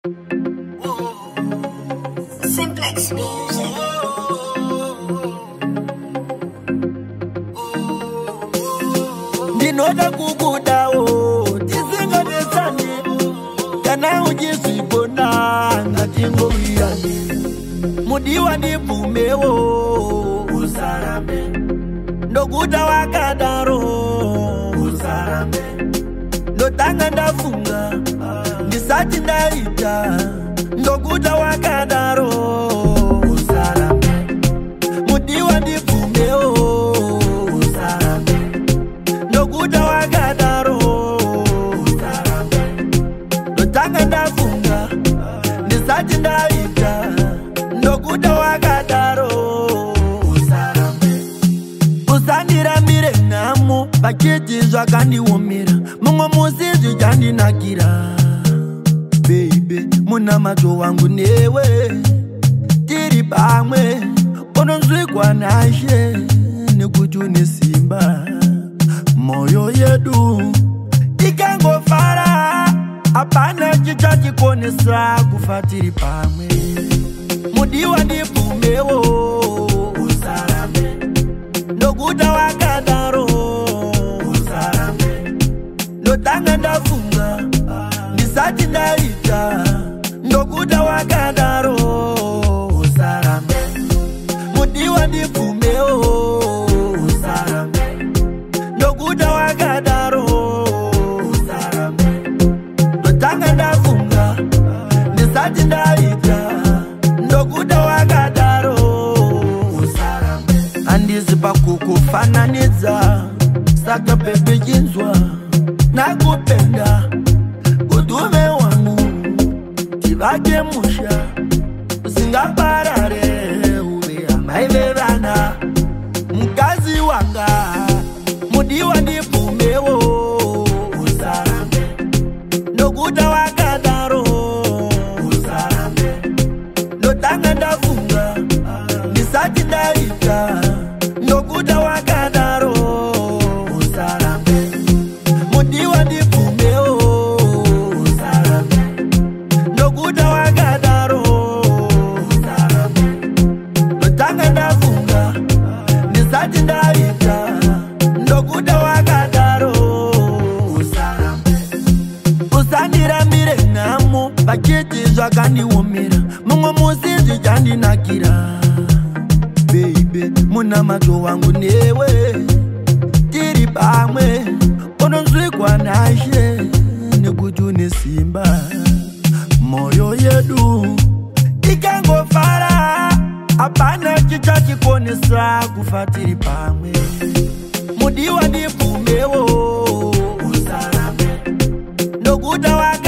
Simplex Music. Ndinoda kukudao tisinga nesani kana ujisibona ngatingo wiyani mudiwa ndivumewo usarambe ndokuda wakadaro usarambe ndotanga ndafunga ndisati ndaita ndokuda wakadaro usarambe mudiwa ndivumewo usarambe ndokuda wakadaro usarambe ndotanga ndafunga ndisati ndaita ndokuda wakadaro usarambe usandiramire nhamo vachiti zvakandiomera mumwe musi zvichandinakira beibe munamadzo wangu newe tiri pamwe unonzwikwa nashe nekuti une simba moyo yedu ikangofara hapana chichachikonesa kufa tiri pamwe mudiwa ndibvumewo usarambe ndokuda wakadaro usarambe ndotanga ndafunga ndisati ndaita ndokuda wakadaro usarambe mudiwa ndibvumewo usarambe ndokuda wakadaro usarambe ndotanga ndafunga ndisati ndaita ndokuda wakadaro usarambe handisi pakukufananidza saka pepe chinzwa nakupenda kudume wangu tivake musha usingaparare uve amaive vana mukazi wanga mudiwa ndibvumewo usarambe ndokuda wakadaro usarambe ndotanga ndafunga ndisati ndaita ndokuda wakadaro usarambe mudiwa ndibvumewo usarambe ndokuda wakadaro usarambe ndotanga ndafunga ndisati ndaita ndokuda wakadaro usarambe usandiramire nhamo vachiti zvakandiomera mumwe musi zvichandinakira beibe munamadzo wangu newe tiri pamwe unonzwikwa nashe nekuti une simba moyo yedu ikangofara hapana chichachikonesa kufa tiri pamwe mudiwa ndibvumewo usarambe ndokuda